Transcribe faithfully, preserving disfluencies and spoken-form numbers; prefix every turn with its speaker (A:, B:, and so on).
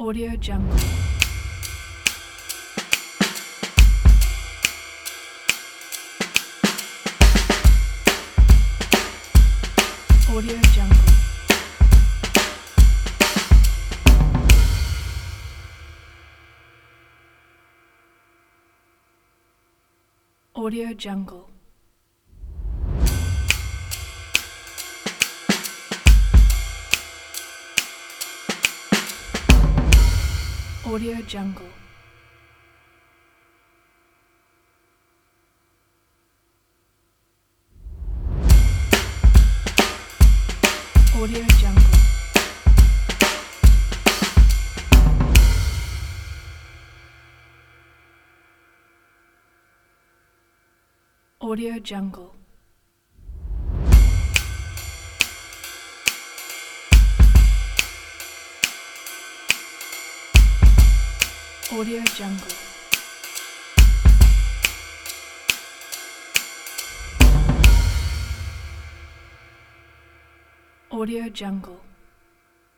A: Audio Jungle. Audio Jungle. Audio Jungle. Audio Jungle. Audio Jungle. Audio Jungle. Audio Jungle. Audio Jungle.